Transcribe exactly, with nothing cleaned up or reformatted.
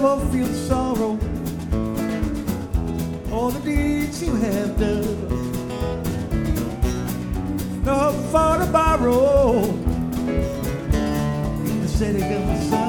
never feel sorrow or the deeds you have done. No for to borrow in the city of the sun.